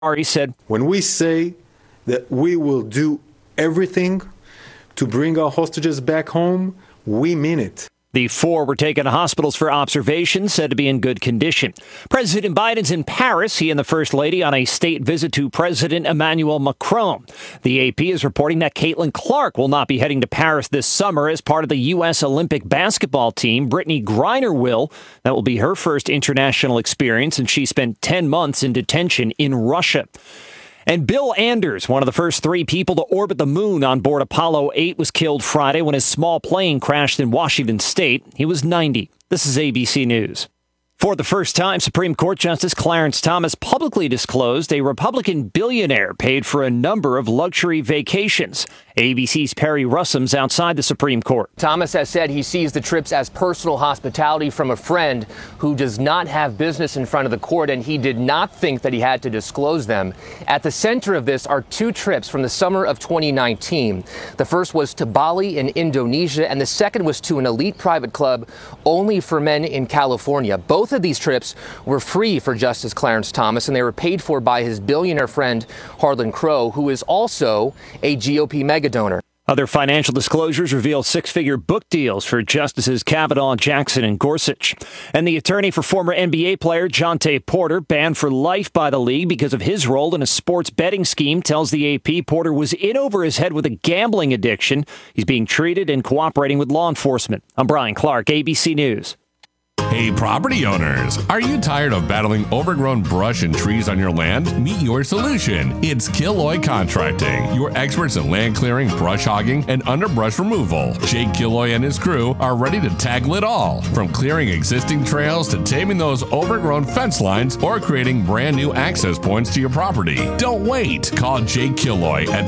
He said, when we say that we will do everything to bring our hostages back home, we mean it. The 4 were taken to hospitals for observation, said to be in good condition. President Biden's in Paris, he and the First Lady on a state visit to President Emmanuel Macron. The AP is reporting that Caitlin Clark will not be heading to Paris this summer as part of the U.S. Olympic basketball team. Brittany Griner will. That will be her first international experience, and she spent 10 months in detention in Russia. And Bill Anders, one of the first 3 people to orbit the moon on board Apollo 8, was killed Friday when his small plane crashed in Washington State. He was 90. This is ABC News. For the first time, Supreme Court Justice Clarence Thomas publicly disclosed a Republican billionaire paid for a number of luxury vacations. ABC's Perry Russum's outside the Supreme Court. Thomas has said he sees the trips as personal hospitality from a friend who does not have business in front of the court, and he did not think that he had to disclose them. At the center of this are 2 trips from the summer of 2019. The first was to Bali in Indonesia, and the second was to an elite private club only for men in California. Both of these trips were free for Justice Clarence Thomas, and they were paid for by his billionaire friend Harlan Crow, who is also a GOP mega donor. Other financial disclosures reveal 6-figure book deals for Justices Kavanaugh, Jackson, and Gorsuch. And the attorney for former NBA player Jontay Porter, banned for life by the league because of his role in a sports betting scheme, tells the AP Porter was in over his head with a gambling addiction. He's being treated and cooperating with law enforcement. I'm Brian Clark, ABC News. Hey, property owners, are you tired of battling overgrown brush and trees on your land? Meet your solution. It's Killoy Contracting, your experts in land clearing, brush hogging, and underbrush removal. Jake Killoy and his crew are ready to tackle it all, from clearing existing trails to taming those overgrown fence lines or creating brand new access points to your property. Don't wait. Call Jake Killoy at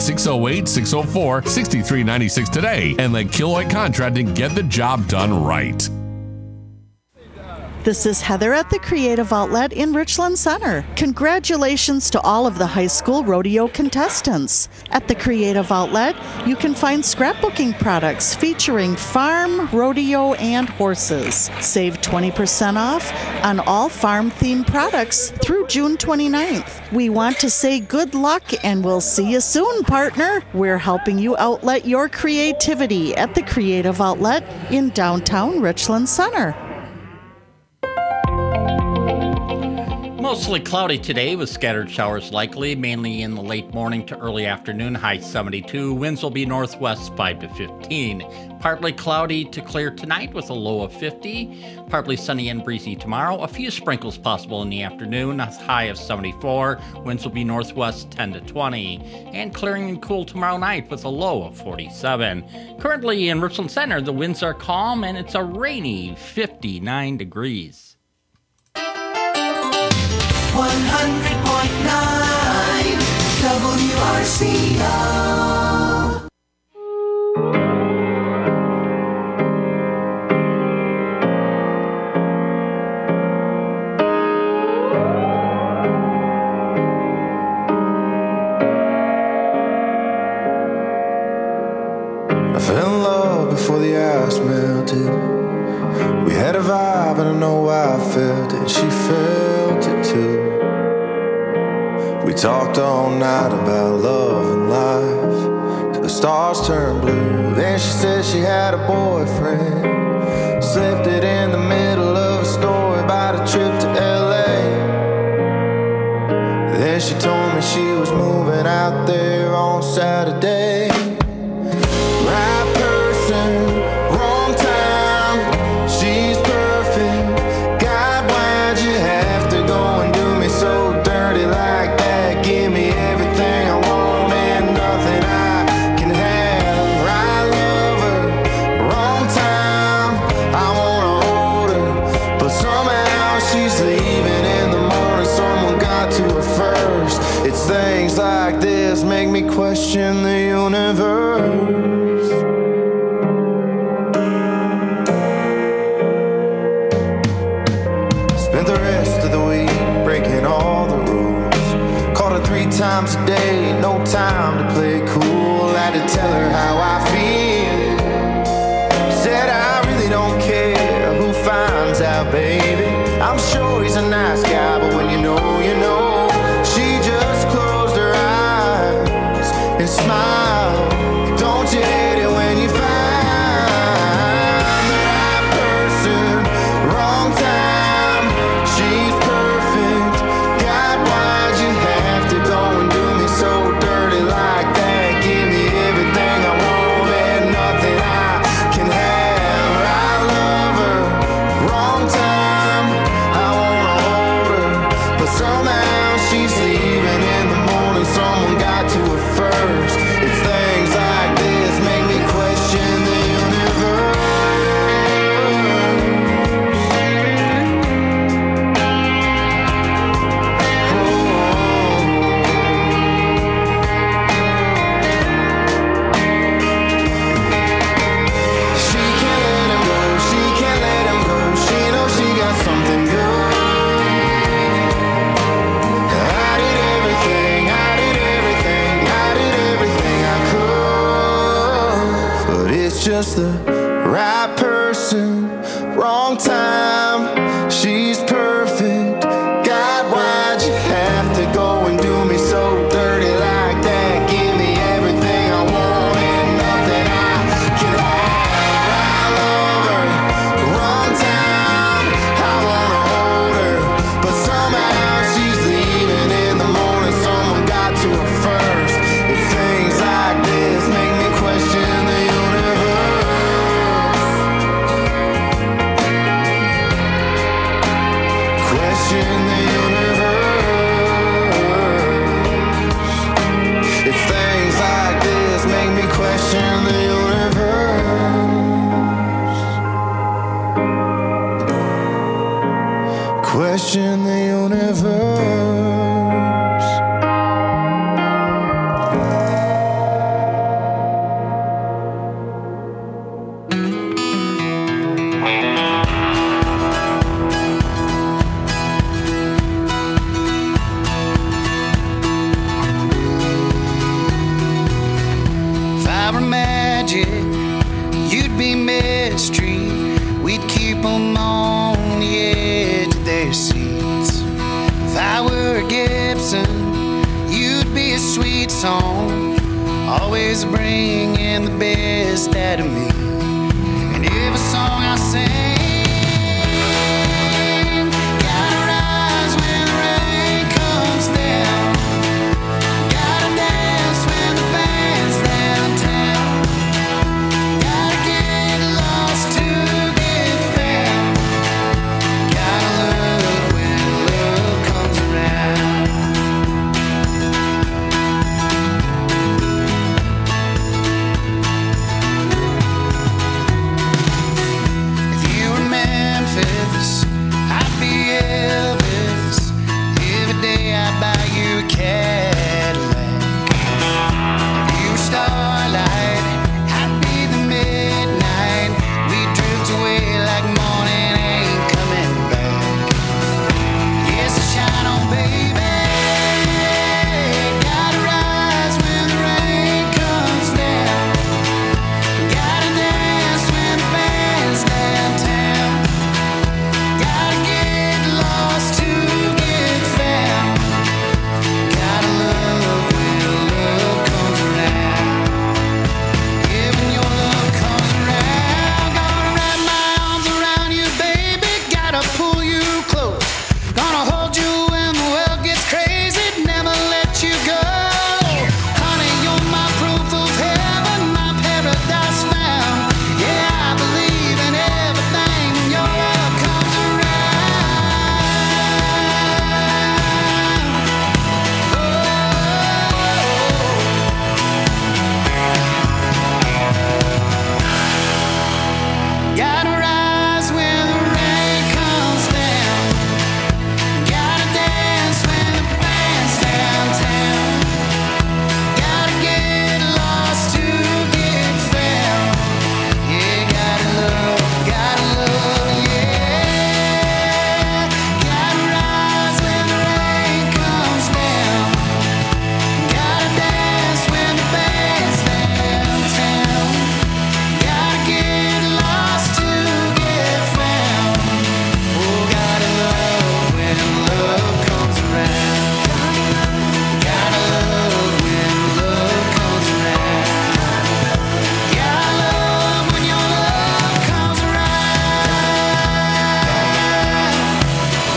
608-604-6396 today and let Killoy Contracting get the job done right. This is Heather at the Creative Outlet in Richland Center. Congratulations to all of the high school rodeo contestants. At the Creative Outlet, you can find scrapbooking products featuring farm, rodeo, and horses. Save 20% off on all farm-themed products through June 29th. We want to say good luck, and we'll see you soon, partner. We're helping you outlet your creativity at the Creative Outlet in downtown Richland Center. Mostly cloudy today with scattered showers likely, mainly in the late morning to early afternoon, high 72. Winds will be northwest 5 to 15. Partly cloudy to clear tonight with a low of 50. Partly sunny and breezy tomorrow. A few sprinkles possible in the afternoon, a high of 74. Winds will be northwest 10 to 20. And clearing and cool tomorrow night with a low of 47. Currently in Richland Center, the winds are calm and it's a rainy 59 degrees. 100.9 WRCO. I fell in love before the ice melted. We had a vibe and I know I felt it. She felt it too. We talked all night about love and life till the stars turned blue. Then she said she had a boyfriend, slipped it in the middle of a story about a trip to LA. Then she told me she was moving out there on Saturday. Right person, wrong time. She's perfect. God, why'd you have to go and do me so dirty like that? Give me everything I want and nothing I can have. Right lover, wrong time. I wanna hold her, but somehow she's leaving in the morning. Someone got to her first. It's things like this make me question the universe. Spent the rest of the week breaking all the rules. Called her 3 times a day, no time to play cool. Had to tell her how I feel. Said I really don't care who finds out, baby. I'm sure he's a nice guy, but when you know, you know. She just just the right person, wrong time. She's perfect. God, why'd you have to go and do me so dirty like that? Give me everything I want and nothing I can have. I love her, wrong time. I wanna hold her, but somehow she's leaving in the morning. Someone got to her first. And things like this make me question the universe. Question the universe. It's things like this make me question the universe. Question the universe. If I were magic, you'd be mystery. We'd keep 'em on the edge of their seats. If I were a Gibson, you'd be a sweet song, always bringing the best out of me. And every song I sing, gotta rise when the rain comes down. Gotta dance when the band's downtown. Gotta get lost to get found. Gotta love when love comes around. If you were Memphis, I'd be Elvis. Every day I'd buy you a Cadillac. If you were starlight, I'd be the midnight. We drift away like morning ain't coming back. Yes, shine on, baby. Gotta rise when the rain comes down. Gotta dance when the band's downtown. Gotta get lost to get found. Gotta love when love comes around. Yeah, when your love comes around. Gonna wrap my arms around you, baby. Gotta pull you close. Gonna hold you when the world gets crazy. Never let you go. Honey, you're my proof of heaven, my paradise found. Yeah, I believe in everything when your love comes around. Gotta rise when the rain comes down. Gotta dance when the band's downtown. Gotta get lost to get found. Yeah, gotta love, yeah. Gotta rise when the rain comes down. Gotta dance when the band's downtown. Gotta get lost to get found. Oh, gotta love when love comes around. Gotta love when love comes around. Gotta love when your love comes around. Oh,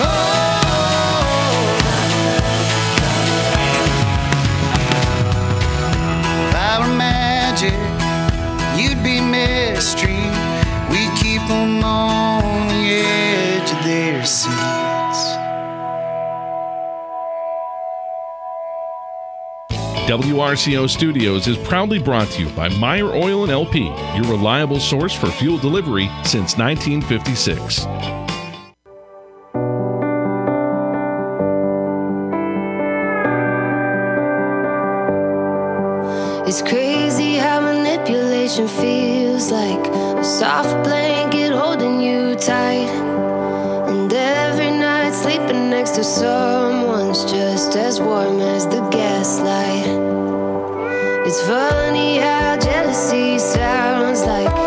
if I were magic, you'd be mystery. We'd keep 'em on the edge of their seats. WRCO Studios is proudly brought to you by Meyer Oil and LP, your reliable source for fuel delivery since 1956. It's crazy how manipulation feels like a soft blanket holding you tight. And every night sleeping next to someone's just as warm as the gaslight. It's funny how jealousy sounds like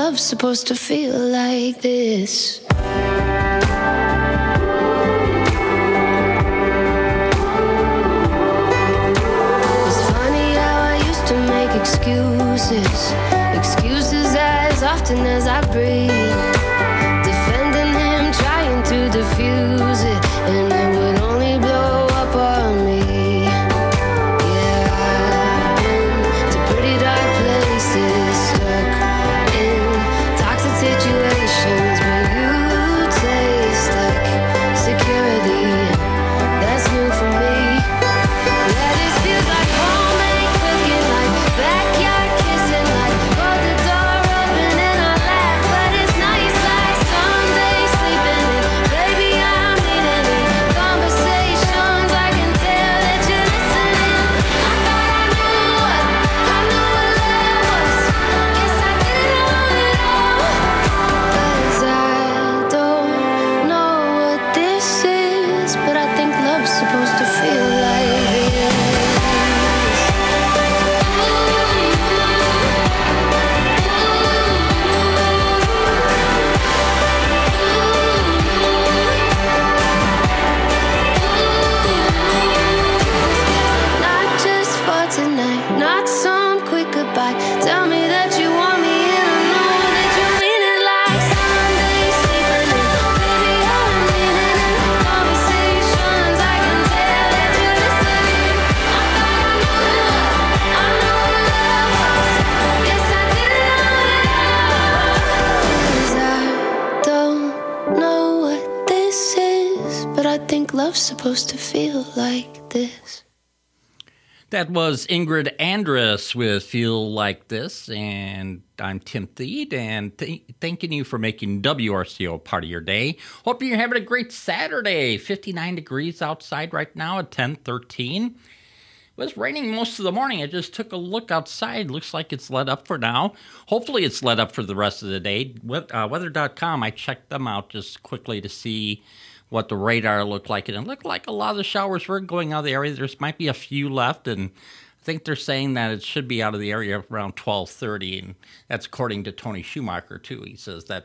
love's supposed to feel like this. Excuses as often as I breathe, defending him, trying to defuse it, and it would only blow up on me. Yeah, I've been to pretty dark places, stuck in toxic situations, but you taste like security. That's new for me. Yeah, this feels like home ain't cooking, like backyard. Love's supposed to feel like this. That was Ingrid Andress with Feel Like This, and I'm Tim Thede, and thanking you for making WRCO part of your day. Hope you're having a great Saturday. 59 degrees outside right now at 10:13. It was raining most of the morning. I just took a look outside. Looks like it's let up for now. Hopefully it's let up for the rest of the day. Weather.com, I checked them out just quickly to see what the radar looked like, and it looked like a lot of the showers were going out of the area. There might be a few left, and I think they're saying that it should be out of the area around 12:30, and that's according to Tony Schumacher, too. He says that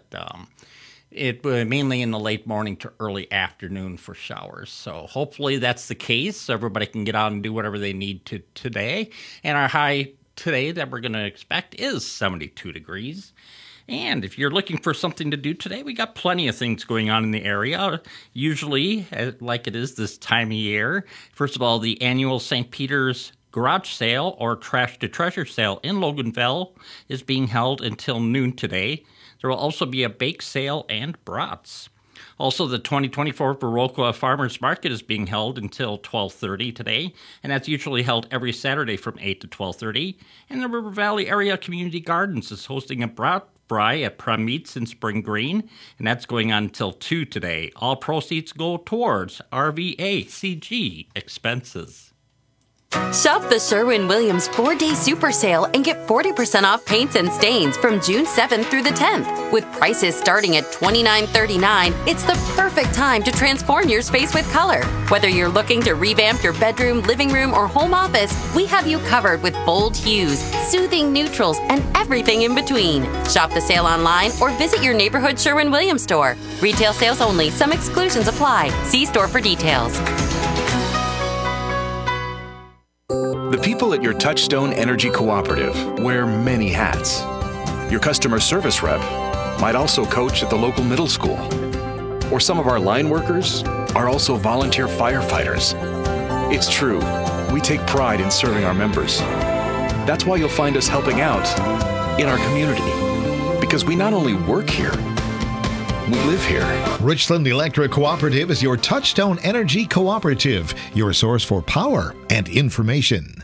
it mainly in the late morning to early afternoon for showers. So hopefully that's the case, so everybody can get out and do whatever they need to today. And our high today that we're going to expect is 72 degrees. And if you're looking for something to do today, we got plenty of things going on in the area, usually like it is this time of year. First of all, the annual St. Peter's Garage Sale or Trash to Treasure Sale in Loganville is being held until noon today. There will also be a bake sale and brats. Also, the 2024 Viroqua Farmers Market is being held until 12:30 today, and that's usually held every Saturday from 8 to 12:30. And the River Valley Area Community Gardens is hosting a brat fry at Prom Meats in Spring Green, and that's going on until 2 today. All proceeds go towards RVACG expenses. Shop the Sherwin-Williams 4-Day Super Sale and get 40% off paints and stains from June 7th through the 10th. With prices starting at $29.39, it's the perfect time to transform your space with color. Whether you're looking to revamp your bedroom, living room, or home office, we have you covered with bold hues, soothing neutrals, and everything in between. Shop the sale online or visit your neighborhood Sherwin-Williams store. Retail sales only. Some exclusions apply. See store for details. The people at your Touchstone Energy Cooperative wear many hats. Your customer service rep might also coach at the local middle school. Or some of our line workers are also volunteer firefighters. It's true, we take pride in serving our members. That's why you'll find us helping out in our community. Because we not only work here, we live here. Richland Electric Cooperative is your Touchstone Energy Cooperative, your source for power and information.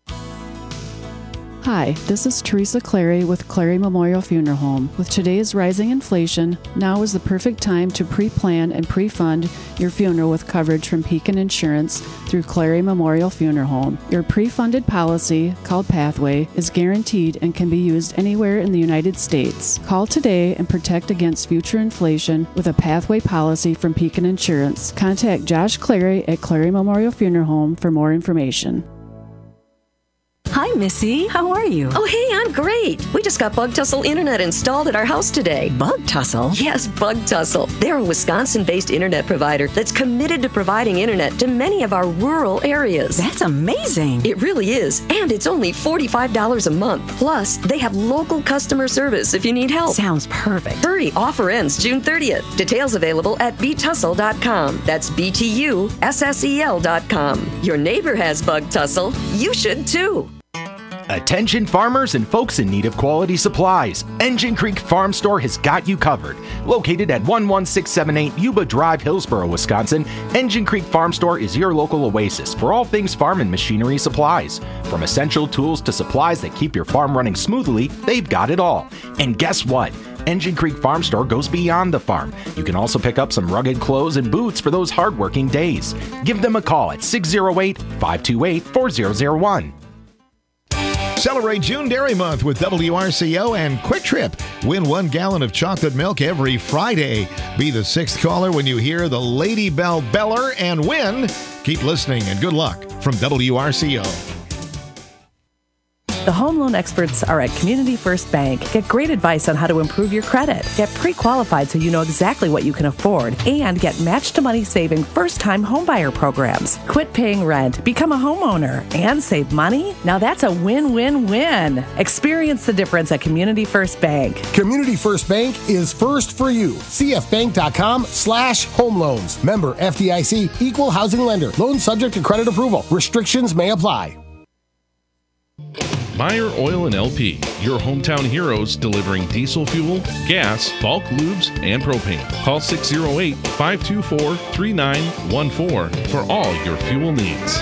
Hi, this is Teresa Clary with Clary Memorial Funeral Home. With today's rising inflation, now is the perfect time to pre-plan and pre-fund your funeral with coverage from Pekin Insurance through Clary Memorial Funeral Home. Your pre-funded policy, called Pathway, is guaranteed and can be used anywhere in the United States. Call today and protect against future inflation with a Pathway policy from Pekin Insurance. Contact Josh Clary at Clary Memorial Funeral Home for more information. Hi, Missy. How are you? Oh, hey, I'm great. We just got Bug Tussle Internet installed at our house today. Bug Tussle? Yes, Bug Tussle. They're a Wisconsin-based internet provider that's committed to providing internet to many of our rural areas. That's amazing. It really is. And it's only $45 a month. Plus, they have local customer service if you need help. Sounds perfect. Hurry, offer ends June 30th. Details available at btussle.com. That's BTUSSEL.com. Your neighbor has Bug Tussle. You should too. Attention farmers and folks in need of quality supplies. Engine Creek Farm Store has got you covered. Located at 11678 Yuba Drive, Hillsboro, Wisconsin, Engine Creek Farm Store is your local oasis for all things farm and machinery supplies. From essential tools to supplies that keep your farm running smoothly, they've got it all. And guess what? Engine Creek Farm Store goes beyond the farm. You can also pick up some rugged clothes and boots for those hardworking days. Give them a call at 608-528-4001. Celebrate June Dairy Month with WRCO and Quick Trip. Win 1 gallon of chocolate milk every Friday. Be the 6th caller when you hear the Lady Bell Beller and win. Keep listening and good luck from WRCO. The home loan experts are at Community First Bank. Get great advice on how to improve your credit. Get pre-qualified so you know exactly what you can afford. And get match-to-money saving first-time homebuyer programs. Quit paying rent, become a homeowner, and save money? Now that's a win-win-win. Experience the difference at Community First Bank. Community First Bank is first for you. cfbank.com/home loans. Member FDIC, equal housing lender. Loan subject to credit approval. Restrictions may apply. Meyer Oil and LP, your hometown heroes delivering diesel fuel, gas, bulk lubes, and propane. Call 608-524-3914 for all your fuel needs.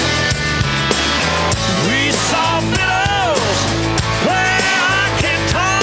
We saw fiddles play I Can Talk.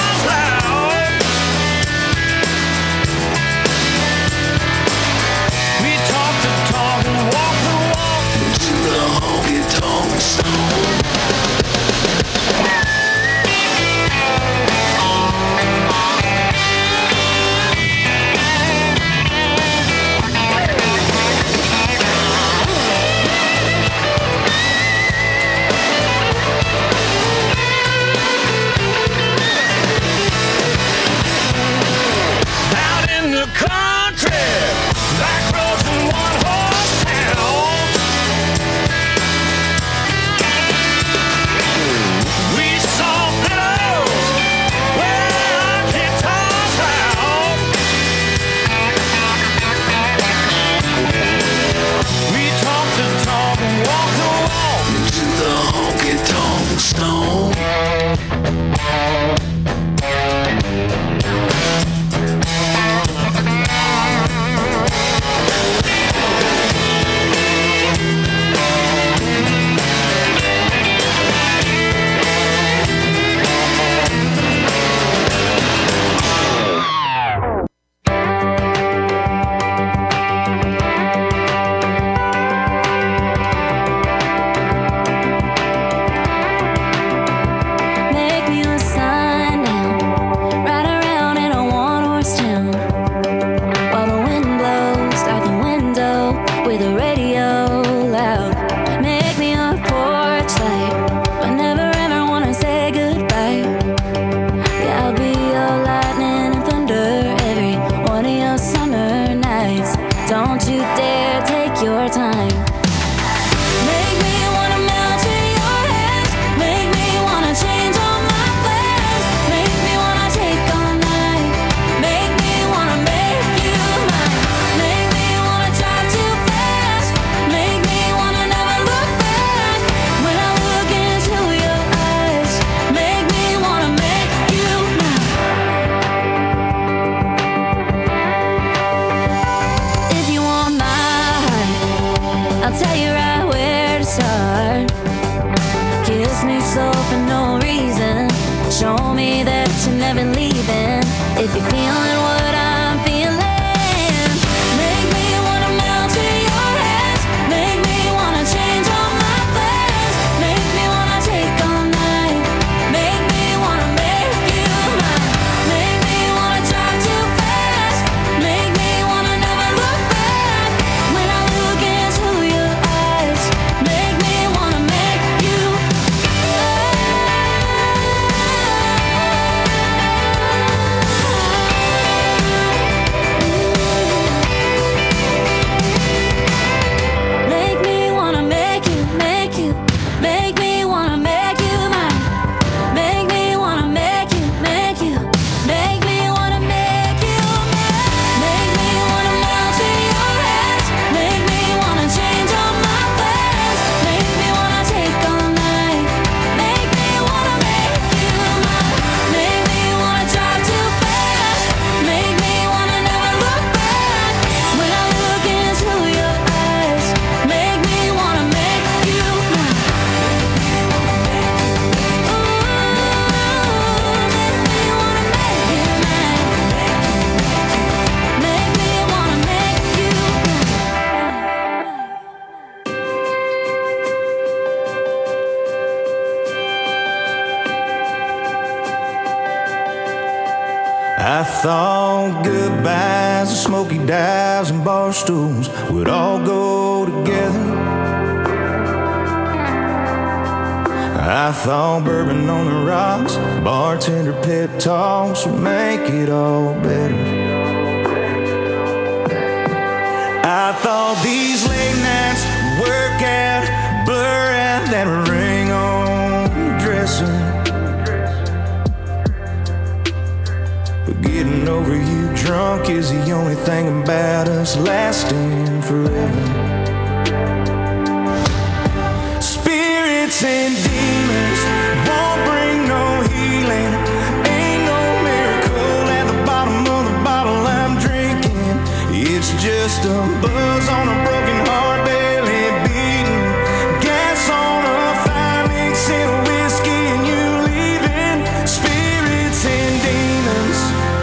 You're feeling what I'm feeling. Make me wanna melt to your hands. Make me wanna change all my plans. Make me wanna take all night. Make me wanna make you mine. Make me wanna drive too fast. Make me wanna never look back. When I look into your eyes, make me wanna make you. Make me wanna make you, make you. Make me wanna make you mine. Make me wanna make you, make you. Make me wanna make you mine. Make me wanna melt to your hands. Make me wanna change all my plans. Make me wanna take all night. Make me wanna make you mine. Make me wanna drive too fast. Make me wanna never look back. When I look into your eyes, make me wanna make you mine. Make me wanna make you I thought goodbyes and smoky dives and bar stools would all go together. I thought bourbon on the rocks, bartender pep talks would make it all better. I thought these late nights would work out, blur out that ring on the dresser. But getting over you drunk is the only thing about us lasting forever. Spirits and demons won't bring no healing. Ain't no miracle at the bottom of the bottle I'm drinking. It's just a buzz on a broken heart, barely beating. Gas on a fire, mixing whiskey and you leaving. Spirits and demons.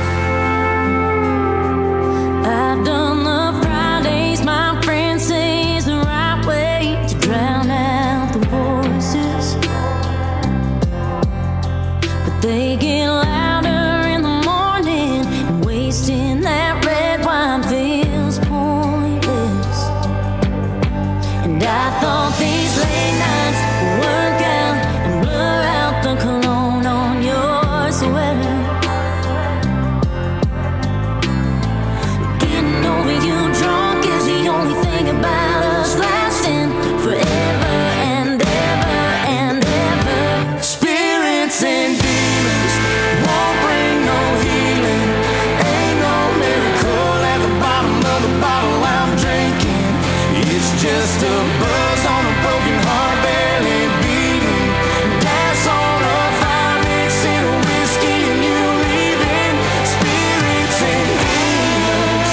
I've done the Fridays my friends say is the right way to drown out the voices, but they get louder in the morning, and wasting that red wine feels pointless. And I thought these late nights would work out and blur out the cologne on your sweater. Getting over you drunk is the only thing about us lasting forever and ever and ever. Spirits and demons won't bring no healing. Ain't no miracle at the bottom of the bottle I'm drinking. It's just a buzz on a broken heart, barely beating. Gas on a fire, mixing whiskey and you leaving. Spirits and demons.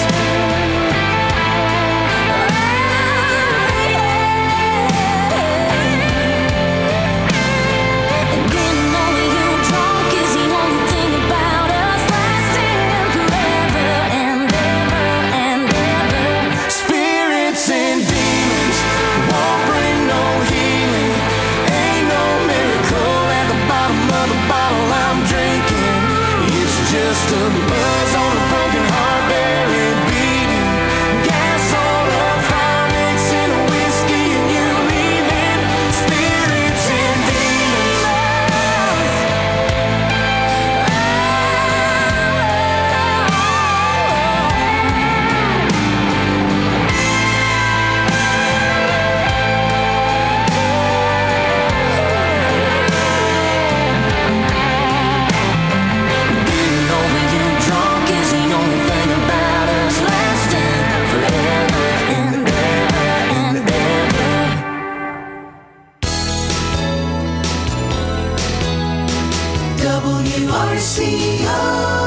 Getting over you drunk is the only thing about us lasting forever and ever and ever. Spirits and demons won't bring no healing. Ain't no miracle at the bottom of the bottle I'm drinking. It's just a buzz on a broken heart, barely beating. Gas on a fire, mixing whiskey and you leaving. Spirits and demons. Getting over you drunk is the only thing about us lasting forever and ever and ever. WRCO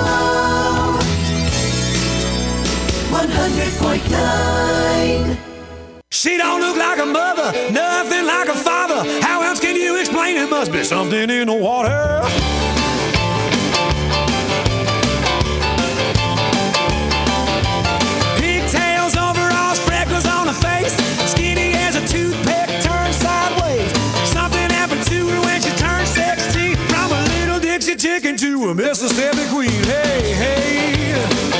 100.9. She don't look like a mother, nothing like a father. How else can you explain it? Must be something in the water. chicken to a Mississippi queen. Hey, hey.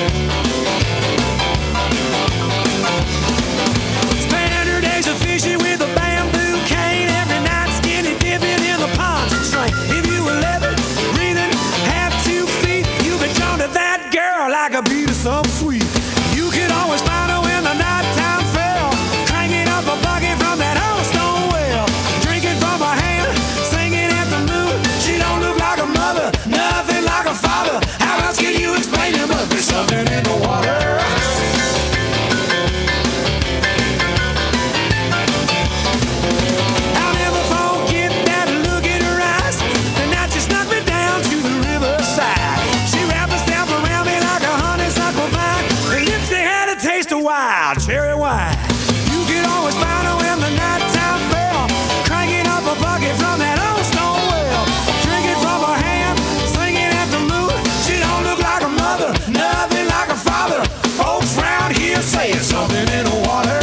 Spend her days a fishing with a bamboo cane. Every night skinny dipping in the ponds and slang. If you were living, breathing, have 2 feet, you could drawn to that girl like a beat of something sweet. You could always find her when the nighttime fell, cranking up a bucket from that old stone well, drinking from her hand, singing at the moon. She don't look like a mother, nothing like a father. How else can you explain it? Must be something in the water. I'll never forget that look in her eyes, the night she snuck me down to the riverside. She wrapped herself around me like a honeysuckle vine. Her lips, they had a taste of wild cherry wine. You could always find her when the nighttime fell, cranking up a bucket from that old stone well, drinking from her hand, singing at the moon. She don't look like a mother, nothing like a father. Folks round here saying something in the water.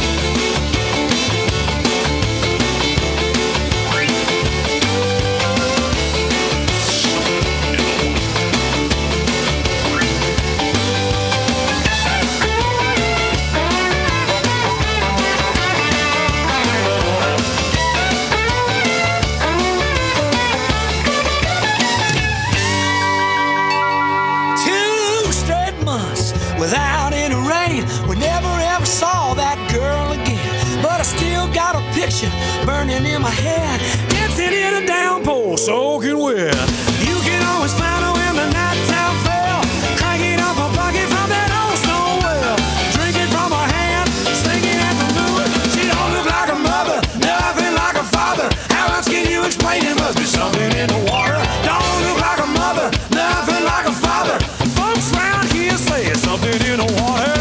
Without any rain, we never ever saw that girl again. But I still got a picture burning in my head, dancing in a downpour, soaking wet. You can always find her when the nighttime fell, cranking up a bucket from that old stone well, drinking from her hand, singing at the moon. She don't look like a mother, nothing like a father. How else can you explain it? Must be something in the water. Don't look like a mother, nothing like a father. Folks round here saying something in the water.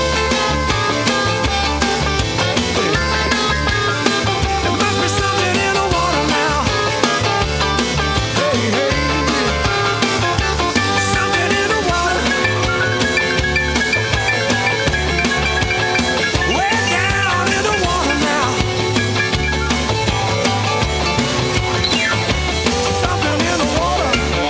There must be something in the water now. Hey, hey. Something in the water. Way down in the water now. Something in the water.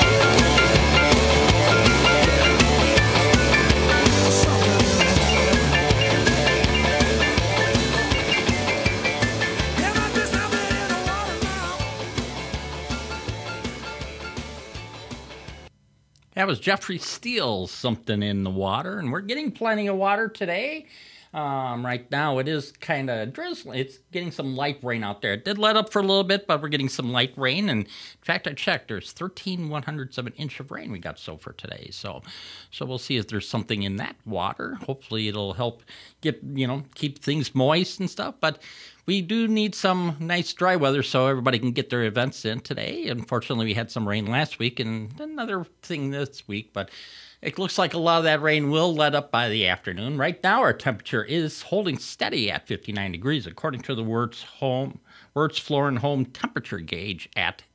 That was Jeffrey Steele's Something in the Water, and we're getting plenty of water today. Right now it is kind of drizzling. It's getting some light rain out there. It did let up for a little bit, but we're getting some light rain. And in fact, I checked. There's 13/100ths of an inch of rain we got so far today. So we'll see if there's something in that water. Hopefully it'll help keep things moist and stuff. But we do need some nice dry weather so everybody can get their events in today. Unfortunately, we had some rain last week and another thing this week, but it looks like a lot of that rain will let up by the afternoon. Right now, our temperature is holding steady at 59 degrees, according to the Wertz Floor and Home temperature gauge at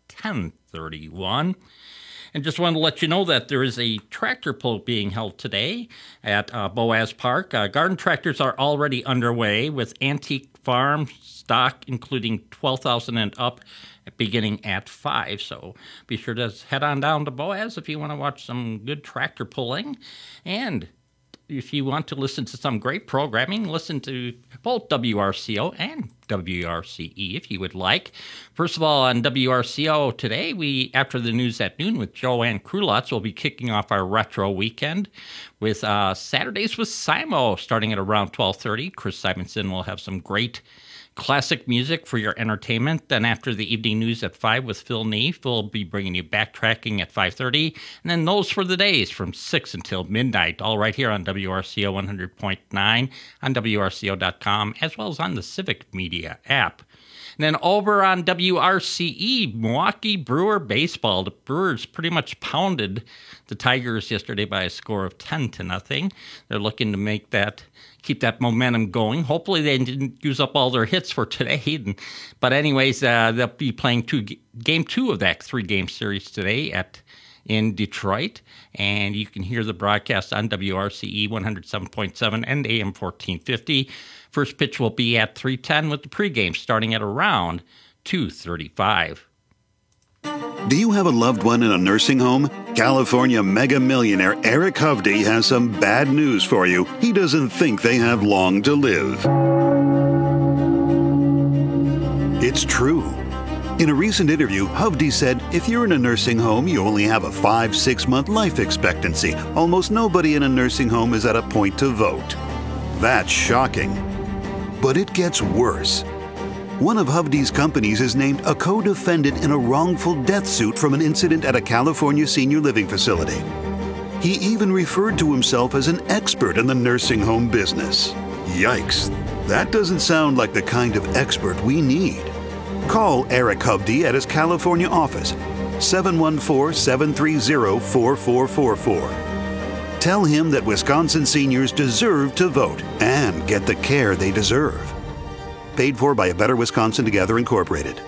10:31. And just wanted to let you know that there is a tractor pull being held today at Boaz Park. Garden tractors are already underway with antique farm stock, including 12,000 and up, beginning at 5. So be sure to head on down to Boaz if you want to watch some good tractor pulling. And if you want to listen to some great programming, listen to both WRCO and WRCE if you would like. First of all, on WRCO today, after the news at noon with Joanne Krulotz, we'll be kicking off our retro weekend with Saturdays with Simo starting at around 12:30. Chris Simonson will have some great classic music for your entertainment. Then after the evening news at 5 with Phil Neef, we'll be bringing you Backtracking at 5:30. And then those for the days from 6 until midnight, all right here on WRCO 100.9, on WRCO.com, as well as on the Civic Media app. And then over on WRCE, Milwaukee Brewer baseball. The Brewers pretty much pounded the Tigers yesterday by a score of 10-0. They're looking to keep that momentum going. Hopefully they didn't use up all their hits for today. But anyways, they'll be playing game 2 of that 3-game series today in Detroit. And you can hear the broadcast on WRCE 107.7 and AM 1450. First pitch will be at 3:10 with the pregame starting at around 2:35. Do you have a loved one in a nursing home? California mega millionaire Eric Hovde has some bad news for you. He doesn't think they have long to live. It's true. In a recent interview, Hovde said, if you're in a nursing home, you only have a 5-6 month life expectancy. Almost nobody in a nursing home is at a point to vote. That's shocking. But it gets worse. One of Hovde's companies is named a co-defendant in a wrongful death suit from an incident at a California senior living facility. He even referred to himself as an expert in the nursing home business. Yikes, that doesn't sound like the kind of expert we need. Call Eric Hovde at his California office, 714-730-4444. Tell him that Wisconsin seniors deserve to vote and get the care they deserve. Paid for by A Better Wisconsin Together Incorporated.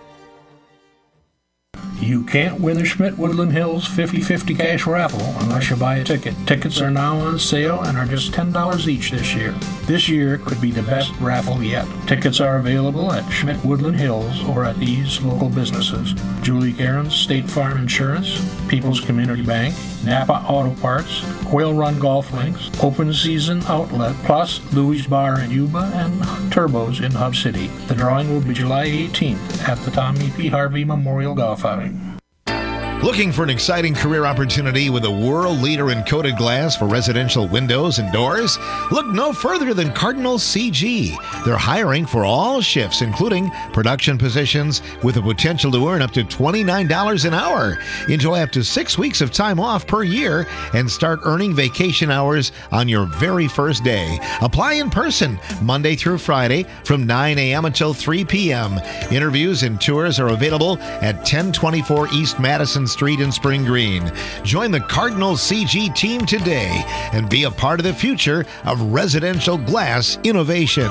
You can't win the Schmidt Woodland Hills 50/50 cash raffle unless you buy a ticket. Tickets are now on sale and are just $10 each this year. This year could be the best raffle yet. Tickets are available at Schmidt Woodland Hills or at these local businesses: Julie Cairns State Farm Insurance, People's Community Bank, Napa Auto Parts, Quail Run Golf Links, Open Season Outlet, plus Louis Bar in Yuba and Turbos in Hub City. The drawing will be July 18th at the Tommy P. Harvey Memorial Golf Outing. Looking for an exciting career opportunity with a world leader in coated glass for residential windows and doors? Look no further than Cardinal CG. They're hiring for all shifts, including production positions, with the potential to earn up to $29 an hour. Enjoy up to 6 weeks of time off per year and start earning vacation hours on your very first day. Apply in person Monday through Friday from 9 a.m. until 3 p.m. Interviews and tours are available at 1024 East Madison Street in Spring Green. Join the Cardinal CG team today and be a part of the future of residential glass innovation.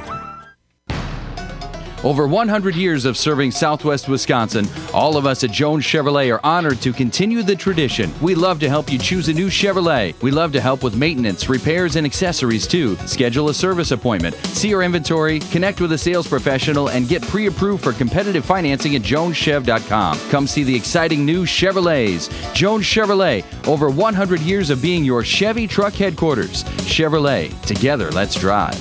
Over 100 years of serving Southwest Wisconsin, all of us at Jones Chevrolet are honored to continue the tradition. We love to help you choose a new Chevrolet. We love to help with maintenance, repairs, and accessories too. Schedule a service appointment, see our inventory, connect with a sales professional, and get pre-approved for competitive financing at joneschev.com. Come see the exciting new Chevrolets. Jones Chevrolet, over 100 years of being your Chevy truck headquarters. Chevrolet, together let's drive.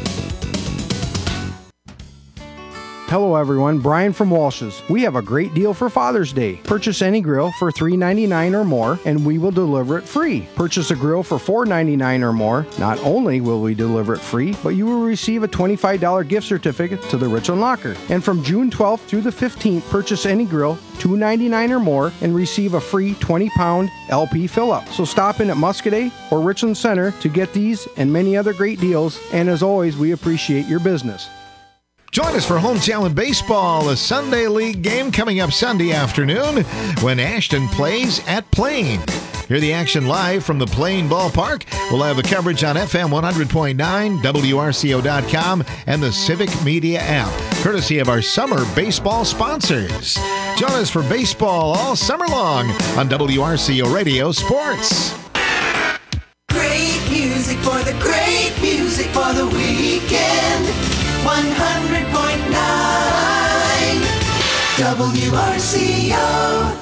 Hello everyone, Brian from Walsh's. We have a great deal for Father's Day. Purchase any grill for $3.99 or more and we will deliver it free. Purchase a grill for $4.99 or more. Not only will we deliver it free, but you will receive a $25 gift certificate to the Richland Locker. And from June 12th through the 15th, purchase any grill, $2.99 or more, and receive a free 20-pound LP fill-up. So stop in at Muscadet or Richland Center to get these and many other great deals. And as always, we appreciate your business. Join us for Home Talent Baseball, a Sunday League game coming up Sunday afternoon when Ashton plays at Plain. Hear the action live from the Plain Ballpark. We'll have the coverage on FM 100.9, WRCO.com, and the Civic Media app, courtesy of our summer baseball sponsors. Join us for baseball all summer long on WRCO Radio Sports. Great music for the great music for the weekend. 100.9 WRCO.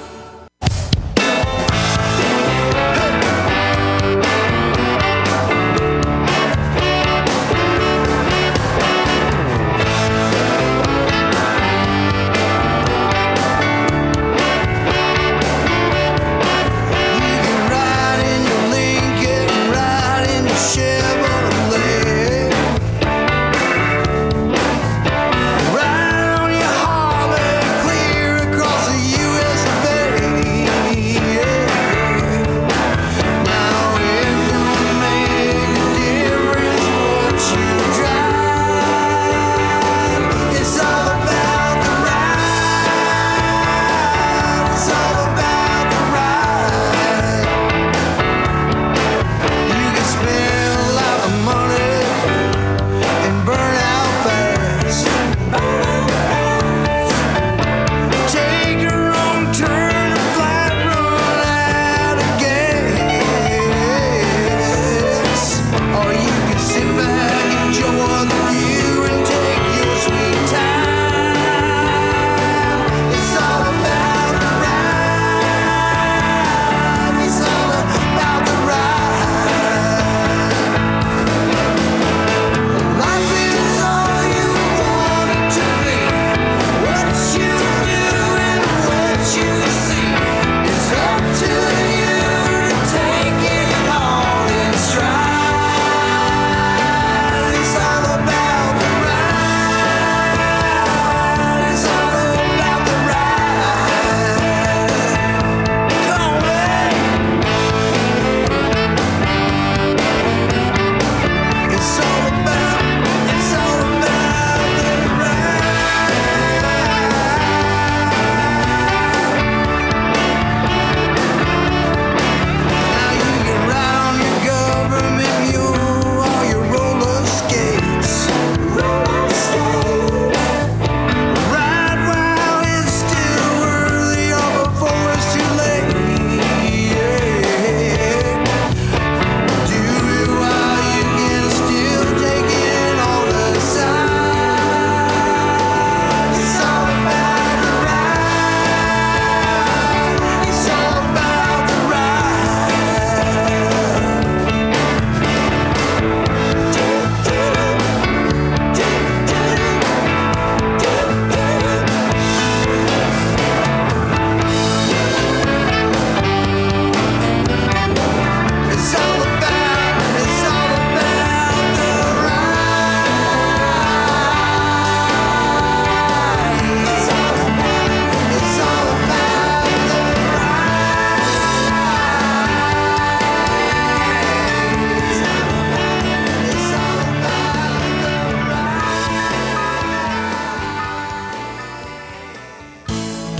Ride on your Harley clear across the U.S.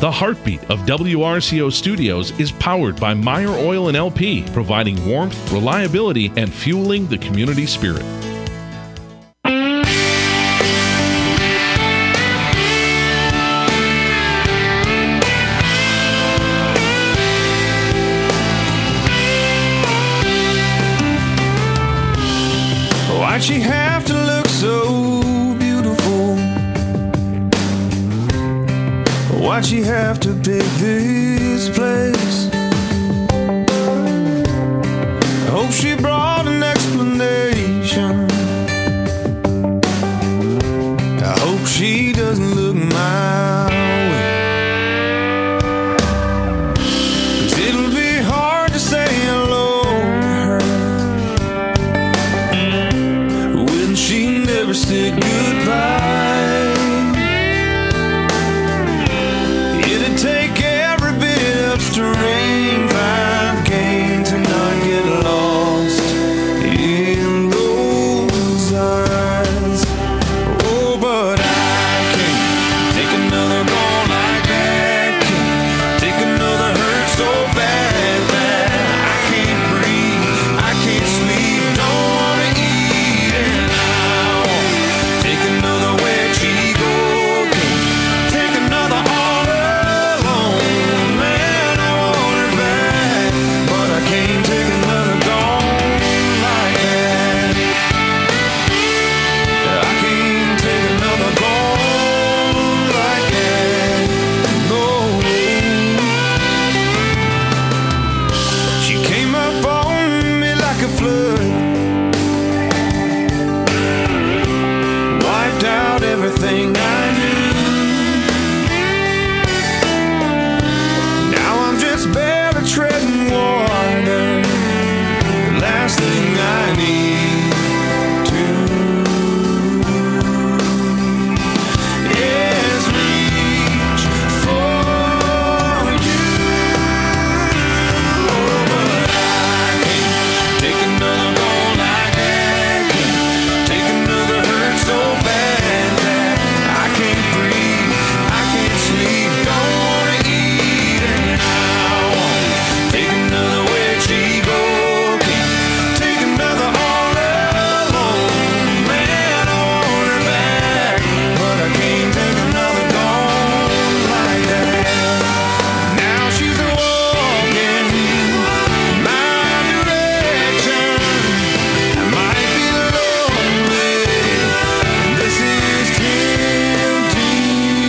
The heartbeat of WRCO Studios is powered by Meyer Oil and LP, providing warmth, reliability, and fueling the community spirit. Why'd she have to look so beautiful? Why'd she have to pick this place? I hope she brought an explanation. I hope she doesn't look my way, 'cause it'll be hard to say hello to her when she never said goodbye. It'd take every bit of strength I've gained to not get lost in those eyes. Oh, but I can't take another ball like that. Can't take another hurt so bad that I can't breathe, I can't sleep, don't wanna eat, and I won't take another wet Chico. Can't take another all alone. Man, I want her back, but I can't take another gone like that. I can't take another gone like that. No. She came up on me like a flood, wiped out everything I knew. Now I'm just barely treading water, the last thing I need to is reach for you. But I can't take another ball like that. Can't take another hurt so bad that I can't breathe, I can't sleep, don't wanna eat, and I won't take another wet Chico. Can't take another all alone. Man, I want her back, but I can't take another gone like that. Now she's walking my direction. I might be lonely, this is tempting.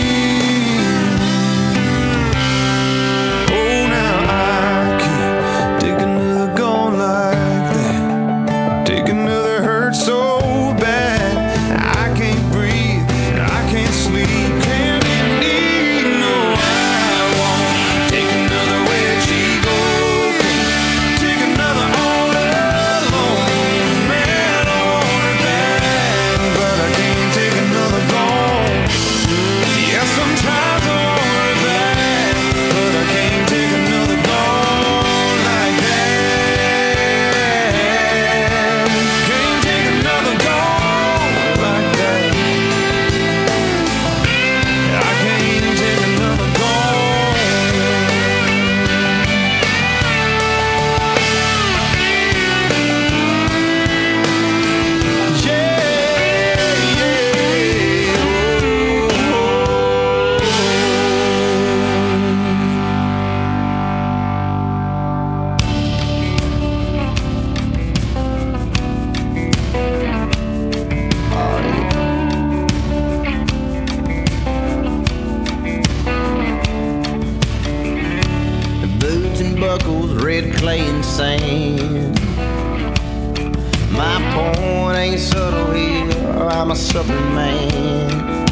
Oh, now I can't take another gone like that. Take another hurt so bad I can't breathe, I can't sleep, can't even eat. No, I won't take another wet Chico. Can't take another all alone. Man, I want her back, but I can't take another gone. Yeah, sometimes I want her back, but I can't take another gone like that. Can't take another gone like that. I can't take another gone. Boots and buckles, red clay and sand. My point ain't subtle here, I'm a southern man.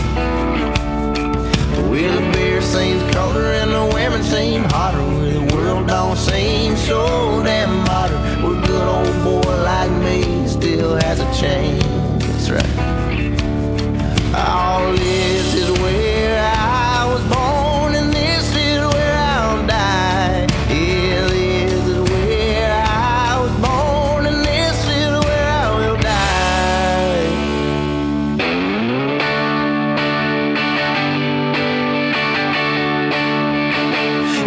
Well, the beer seems colder and the women seem hotter, where the world don't seem so damn modern. Where a good old boy like me still has a chance. That's right. All this is where I was born, and this is where I'll die. Yeah, this is where I was born, and this is where I will die.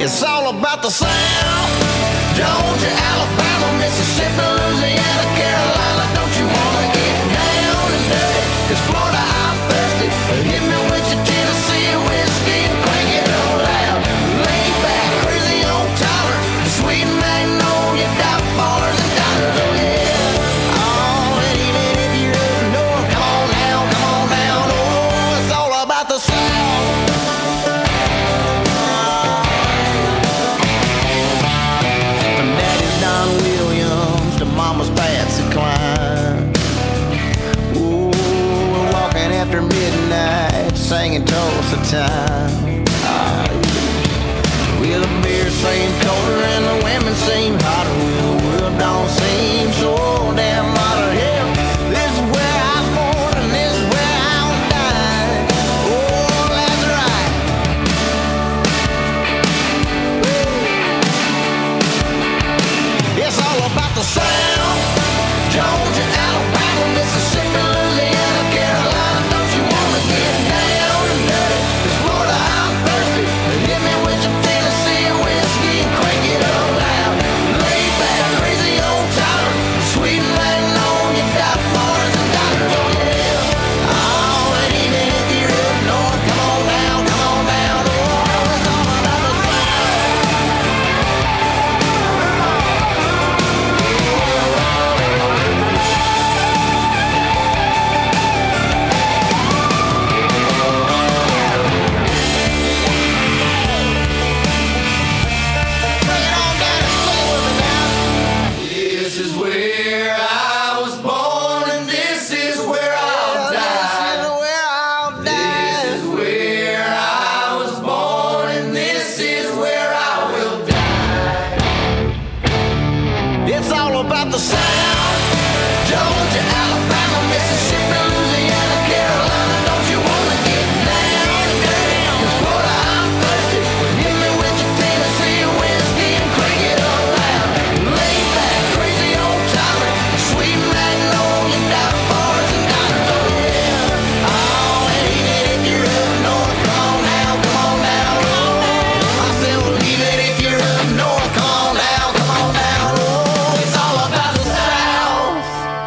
It's all about the South. Georgia, Alabama, Mississippi, Louisiana, Carolina. Don't you wanna get down and dirty? 'Cause Florida, I'm thirsty. Hit me with your Tennessee whiskey and crank it on loud. Laid back, crazy old Tyler, sweet magnolia, dock ballers and diners. Oh yeah. Oh, and even if you're up north, come on down, come on down. Oh, it's all about the South. From Daddy's Don Williams to Mama's Patsy Cline. Ooh, we're walking after midnight, singing Tulsa time. Well, the beer seems colder and the women seem hotter. Well, the world don't seem so damn modern. Hell, this is where I was born and this is where I will die. Oh, that's right. It's all about the South. Georgia, Alabama, Mississippi, Louisiana, Carolina. Don't you wanna get down and dirty? 'Cause Florida, I'm thirsty. Hit me with your Tennessee whiskey and crank it up loud. Laid back, crazy old Tyler, sweet magnolia, dock bars and diners. Oh yeah. Oh, and even if you're up north, come on down, come on down. Oh, it's all about the This is where I was born and this is where I'll die. This is where I was born and this is where I will die. It's all about the South. Georgia, Alabama, Mississippi, Louisiana, Carolina. Don't you wanna get down and dirty? 'Cause Florida, I'm thirsty. Hit me with your Tennessee whiskey and crank it up loud. Laid back, crazy old Tyler, sweet magnolia, dock bars and diners. Oh yeah. Oh, and even if you're up north, come on down, come on down. Oh, I said, well, even if you're up north, come on down, come on down. Oh, it's all about the South.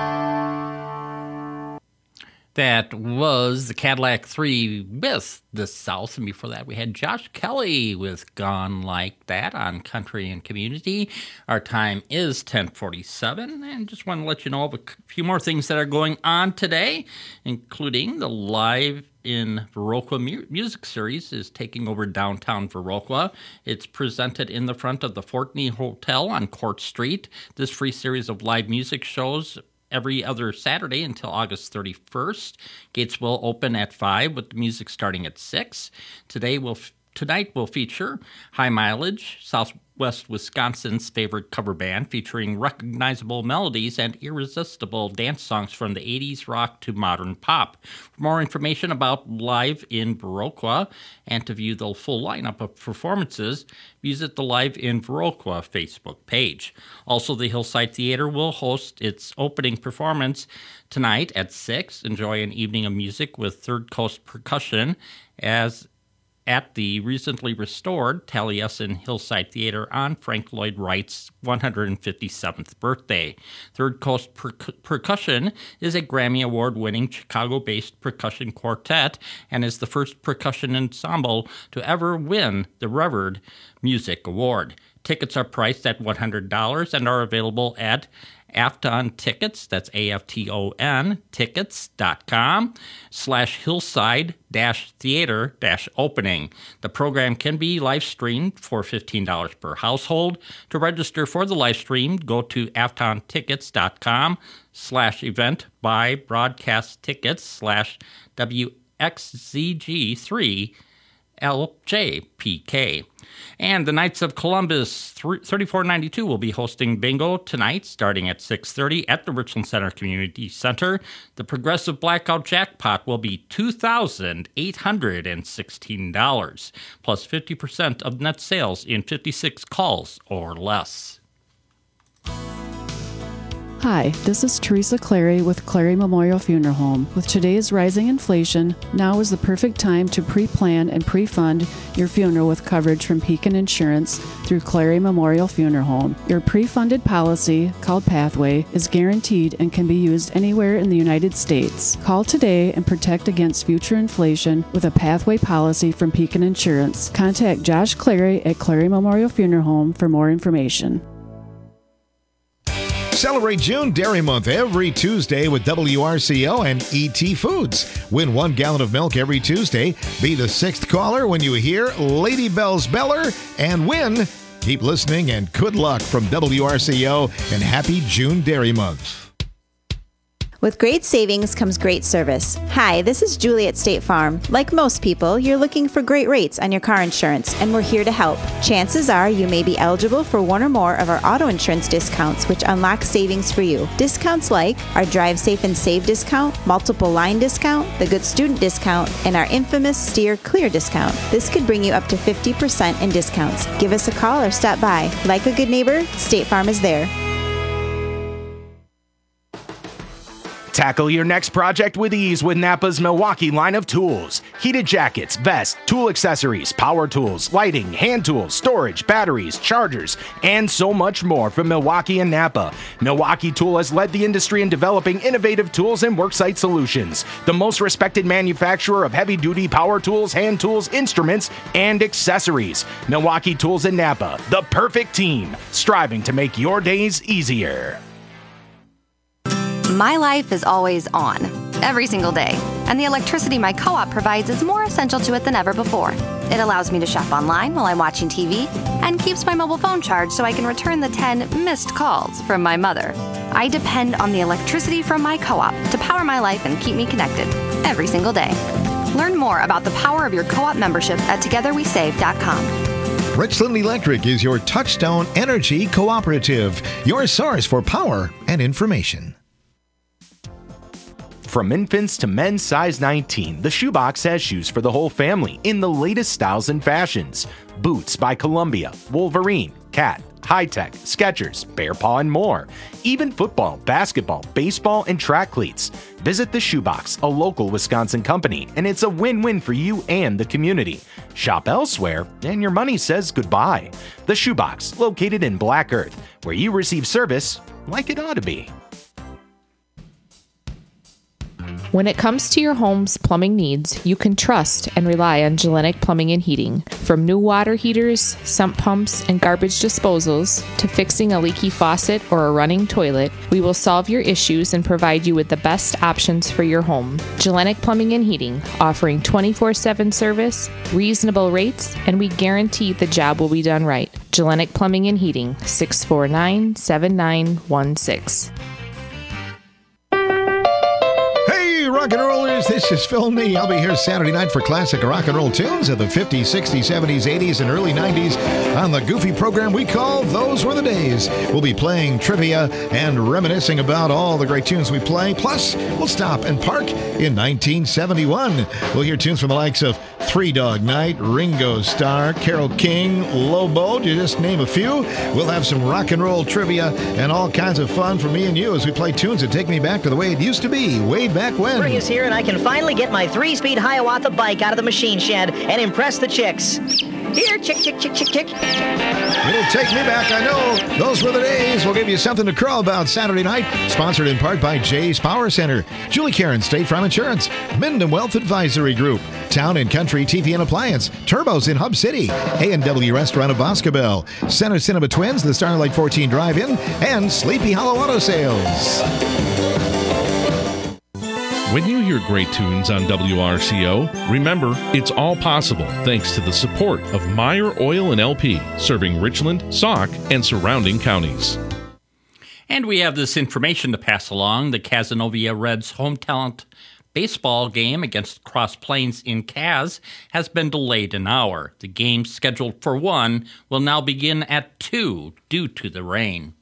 That was the Cadillac 3 with the South. And before that, we had Josh Kelly with Gone Like That on Country and Community. Our time is 10:47. And just want to let you know of a few more things that are going on today, including the Live in Viroqua music series is taking over downtown Viroqua. It's presented in the front of the Fortney Hotel on Court Street. This free series of live music shows every other Saturday until August 31st. Gates will open at 5 with the music starting at 6. Tonight will feature High Mileage, Southwest Wisconsin's favorite cover band, featuring recognizable melodies and irresistible dance songs from the 80s rock to modern pop. For more information about Live in Viroqua and to view the full lineup of performances, visit the Live in Viroqua Facebook page. Also, the Hillside Theater will host its opening performance tonight at 6. Enjoy an evening of music with Third Coast Percussion at the recently restored Taliesin Hillside Theater on Frank Lloyd Wright's 157th birthday. Third Coast Percussion is a Grammy Award-winning Chicago-based percussion quartet and is the first percussion ensemble to ever win the Reverd Music Award. Tickets are priced at $100 and are available at Afton Tickets, that's AFTON, tickets.com/hillside-theater-opening. The program can be live streamed for $15 per household. To register for the live stream, go to aftontickets.com/event by broadcast tickets/WXZG3 LJPK. And the Knights of Columbus 3492 will be hosting bingo tonight starting at 6:30 at the Richland Center Community Center. The Progressive Blackout Jackpot will be $2,816 plus 50% of net sales in 56 calls or less. Hi, this is Teresa Clary with Clary Memorial Funeral Home. With today's rising inflation, now is the perfect time to pre-plan and pre-fund your funeral with coverage from Pekin Insurance through Clary Memorial Funeral Home. Your pre-funded policy, called Pathway, is guaranteed and can be used anywhere in the United States. Call today and protect against future inflation with a Pathway policy from Pekin Insurance. Contact Josh Clary at Clary Memorial Funeral Home for more information. Celebrate June Dairy Month every Tuesday with WRCO and ET Foods. Win 1 gallon of milk every Tuesday. Be the 6th caller when you hear Lady Bell's Beller and win. Keep listening and good luck from WRCO and happy June Dairy Month. With great savings comes great service. Hi, this is Julie at State Farm. Like most people, you're looking for great rates on your car insurance, and we're here to help. Chances are you may be eligible for one or more of our auto insurance discounts, which unlock savings for you. Discounts like our Drive Safe and Save discount, multiple line discount, the Good Student discount, and our infamous Steer Clear discount. This could bring you up to 50% in discounts. Give us a call or stop by. Like a good neighbor, State Farm is there. Tackle your next project with ease with Napa's Milwaukee line of tools. Heated jackets, vests, tool accessories, power tools, lighting, hand tools, storage, batteries, chargers, and so much more from Milwaukee and Napa. Milwaukee Tool has led the industry in developing innovative tools and worksite solutions. The most respected manufacturer of heavy-duty power tools, hand tools, instruments, and accessories. Milwaukee Tools and Napa, the perfect team, striving to make your days easier. My life is always on, every single day, and the electricity my co-op provides is more essential to it than ever before. It allows me to shop online while I'm watching TV and keeps my mobile phone charged so I can return the 10 missed calls from my mother. I depend on the electricity from my co-op to power my life and keep me connected every single day. Learn more about the power of your co-op membership at togetherwesave.com. Richland Electric is your Touchstone Energy Cooperative, your source for power and information. From infants to men's size 19, the Shoebox has shoes for the whole family in the latest styles and fashions. Boots by Columbia, Wolverine, Cat, High-Tech, Skechers, Bear Paw, and more. Even football, basketball, baseball, and track cleats. Visit the Shoebox, a local Wisconsin company, and it's a win-win for you and the community. Shop elsewhere, and your money says goodbye. The Shoebox, located in Black Earth, where you receive service like it ought to be. When it comes to your home's plumbing needs, you can trust and rely on Gellenic Plumbing and Heating. From new water heaters, sump pumps, and garbage disposals, to fixing a leaky faucet or a running toilet, we will solve your issues and provide you with the best options for your home. Gellenic Plumbing and Heating, offering 24/7 service, reasonable rates, and we guarantee the job will be done right. Gellenic Plumbing and Heating, 649-7916. Rock and rollers, this is Phil Nee. I'll be here Saturday night for classic rock and roll tunes of the 50s, 60s, 70s, 80s, and early 90s on the goofy program we call Those Were the Days. We'll be playing trivia and reminiscing about all the great tunes we play. Plus, we'll stop and park in 1971. We'll hear tunes from the likes of Three Dog Night, Ringo Starr, Carole King, Lobo, to just name a few. We'll have some rock and roll trivia and all kinds of fun for me and you as we play tunes that take me back to the way it used to be, way back when. Spring is here and I can finally get my 3-speed Hiawatha bike out of the machine shed and impress the chicks. Here, chick, chick, chick, chick, chick. It'll take me back, I know. Those were the days. We'll give you something to crow about Saturday night. Sponsored in part by Jay's Power Center, Julie Karen, State Farm Insurance, Minden Wealth Advisory Group, Town and Country TV and Appliance, Turbos in Hub City, A&W Restaurant of Boscobel, Center Cinema Twins, the Starlight 14 Drive-In, and Sleepy Hollow Auto Sales. When you hear great tunes on WRCO, remember, it's all possible thanks to the support of Meyer Oil and LP, serving Richland, Sauk, and surrounding counties. And we have this information to pass along. The Cazenovia Reds home talent baseball game against Cross Plains in Kaz has been delayed an hour. The game scheduled for 1 will now begin at 2 due to the rain.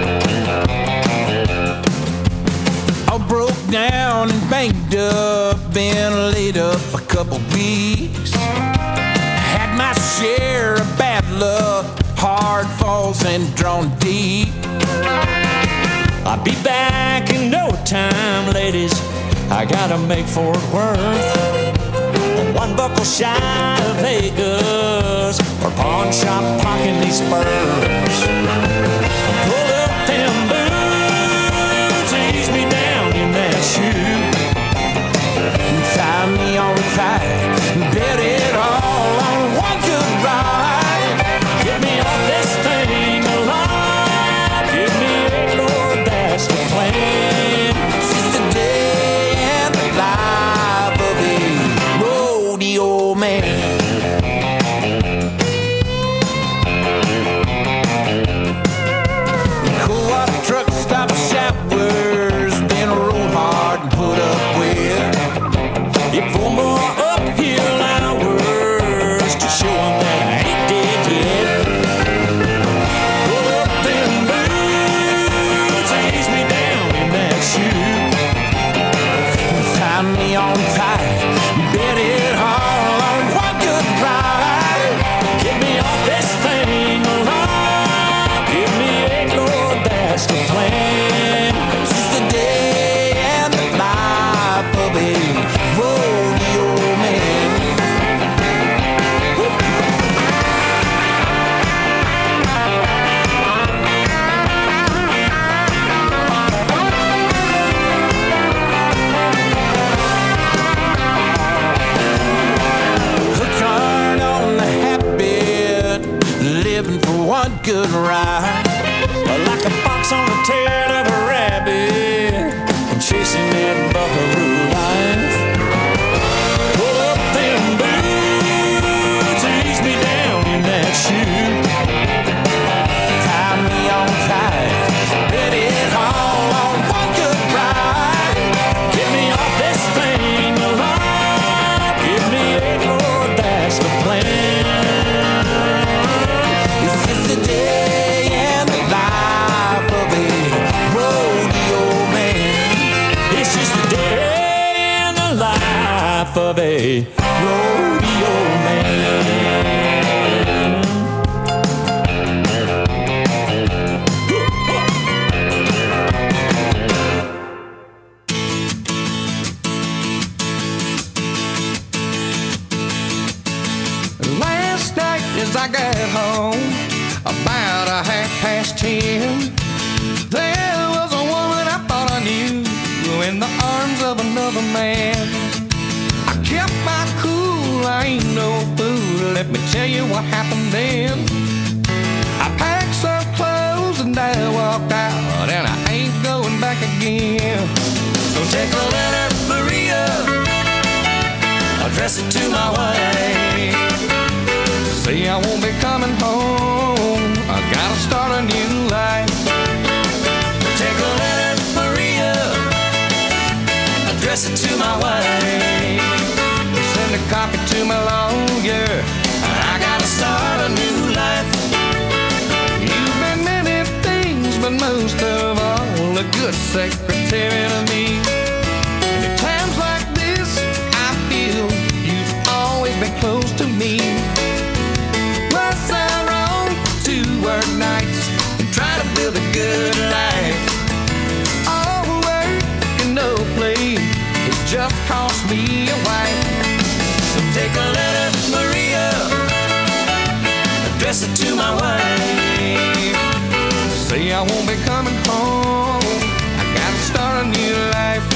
All broke down and banged up, been laid up a couple weeks. Had my share of bad luck, hard falls and drawn deep. I'll be back in no time, ladies. I gotta make Fort Worth. One buckle shy of Vegas, or pawn shop pocketing these spurs. Pull up them boots, ease me down in that shoe. Tie me on tight, bet it all on one good ride. Get me off this thing alive. Give me a Lord, that's the plan. Since the day and the life of a rodeo man. Cool water truck stop showers, been rolled hard and put up with. If 4 more uphill hours to show 'em that I ain't dead yet. Pull up them boots, ease me down in that shoe. Tie me on tight, bet it all on one good ride. Get me off this thing alive. Give me a Lord, that's the plan. Since the day and the life of a rodeo man. Hook hard on the habit, living for one good ride. Like a fox on the tail of a rabbit, I'm chasing that buckaroo life. Pull up them boots, ease me down in that shoe. Tie me on tight, bet it all on one good ride. Get me off this thing alive. Give me a Lord, that's the plan. This is the day and the life of a rodeo man. It's just the day and the life of a rodeo man. Last night as I got home, about 10:30, there was a woman I thought I knew in the arms of another man. I kept my cool, I ain't no fool. Let me tell you what happened then. I packed some clothes and I walked out, and I ain't going back again. So take a letter, Maria, address it to my wife. Say I won't be coming home, I gotta start a new life. Take a letter, Maria, address it to my wife. Send a copy to my lawyer, I gotta start a new life. You've been many things, but most of all, a good secretary to me. And at times like this, I feel you've always been close to me. Was I wrong to work nights and try to build a good life? All work and no play, it just cost me a wife. So take a letter, Maria, address it to my wife. Say I won't be coming home, I gotta start a new life.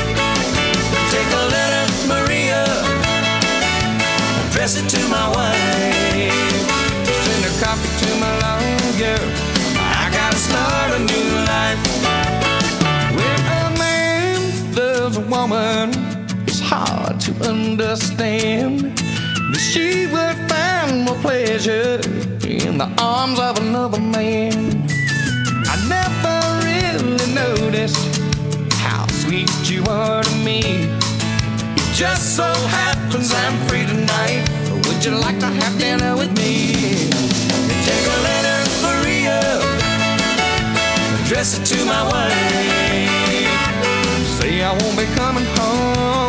Take a letter, Maria, address it to my wife. Send a copy to my lawyer, I gotta start a new life. When a man loves a woman, it's hard to understand that she would find more pleasure in the arms of another man. I never really noticed how sweet you are to me. It just so happens I'm free tonight. Would you like to have dinner with me? Take a letter, Maria, address it to my wife. Say I won't be coming home,